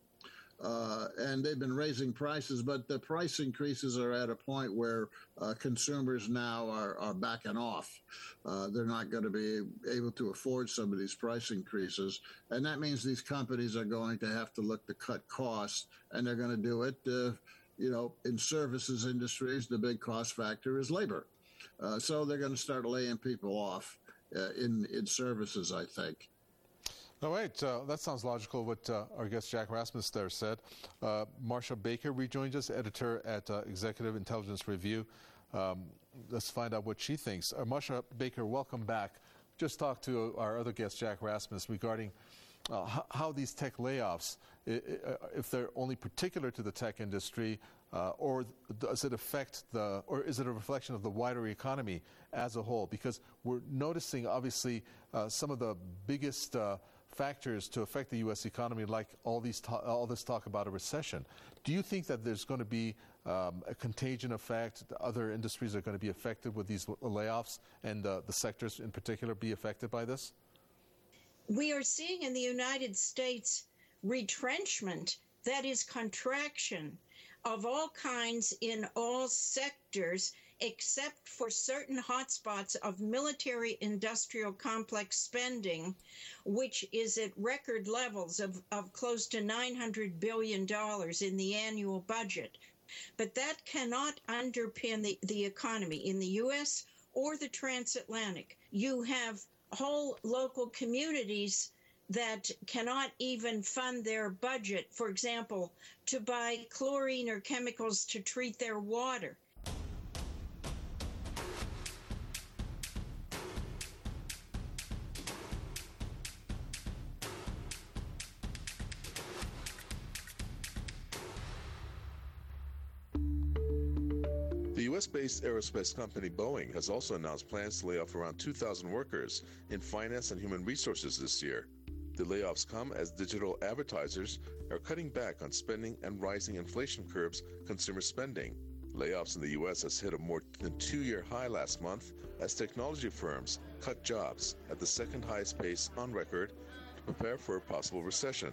Uh, and they've been raising prices, but the price increases are at a point where uh, consumers now are, are backing off. Uh, they're not going to be able to afford some of these price increases. And that means these companies are going to have to look to cut costs, and they're going to do it, uh, you know, in services industries, the big cost factor is labor. Uh, so they're going to start laying people off uh, in, in services, I think. All right, uh, that sounds logical, what uh, our guest Jack Rasmus there said. Uh, Marcia Baker rejoins us, editor at uh, Executive Intelligence Review. Um, let's find out what she thinks. Uh, Marcia Baker, welcome back. Just talked to our other guest, Jack Rasmus, regarding uh, how, how these tech layoffs, if they're only particular to the tech industry, uh, or does it affect the, or is it a reflection of the wider economy as a whole? Because we're noticing, obviously, uh, some of the biggest uh, factors to affect the U S economy, like all these ta- all this talk about a recession. Do you think that there's going to be um, a contagion effect? Other industries are going to be affected with these layoffs, and uh, the sectors in particular be affected by this? We are seeing in the United States retrenchment, that is contraction, of all kinds in all sectors, except for certain hotspots of military-industrial complex spending, which is at record levels of, of close to nine hundred billion dollars in the annual budget. But that cannot underpin the, the economy in the U S or the transatlantic. You have whole local communities that cannot even fund their budget, for example, to buy chlorine or chemicals to treat their water. The U S-based aerospace company Boeing has also announced plans to lay off around two thousand workers in finance and human resources this year. The layoffs come as digital advertisers are cutting back on spending and rising inflation curbs consumer spending. Layoffs in the U S has hit a more than two-year high last month as technology firms cut jobs at the second highest pace on record to prepare for a possible recession.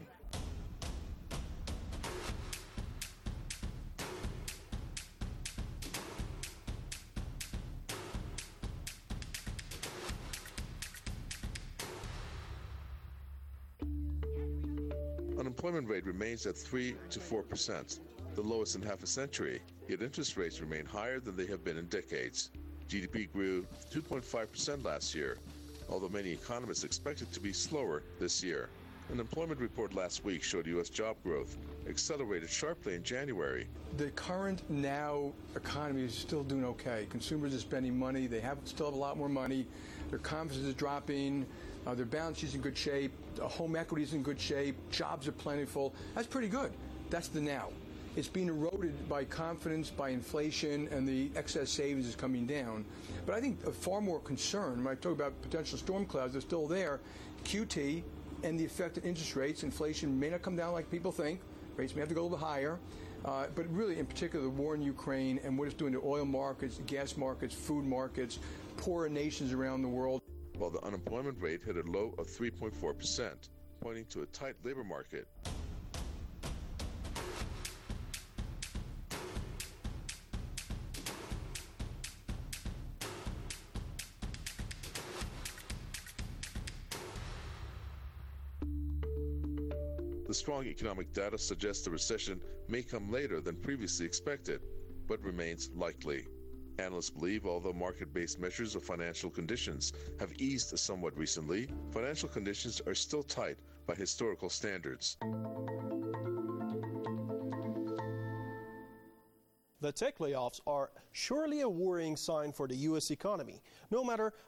Unemployment rate remains at three to four percent, the lowest in half a century, yet interest rates remain higher than they have been in decades. G D P grew two point five percent last year, although many economists expect it to be slower this year. An employment report last week showed U S job growth accelerated sharply in January. The current now economy is still doing okay. Consumers are spending money. They have still have a lot more money. Their confidence is dropping. Uh, their balance sheet is in good shape. Uh, home equity is in good shape. Jobs are plentiful. That's pretty good. That's the now. It's being eroded by confidence, by inflation, and the excess savings is coming down. But I think a far more concern, when I talk about potential storm clouds, they're still there. Q T and the effect of interest rates. Inflation may not come down like people think. Rates may have to go a little bit higher. Uh, but really, in particular, the war in Ukraine and what it's doing to oil markets, gas markets, food markets, poorer nations around the world. While the unemployment rate hit a low of three point four percent, pointing to a tight labor market. the strong economic data suggests the recession may come later than previously expected, but remains likely. Analysts believe although market-based measures of financial conditions have eased somewhat recently, financial conditions are still tight by historical standards. The tech layoffs are surely a worrying sign for the U S economy. No matter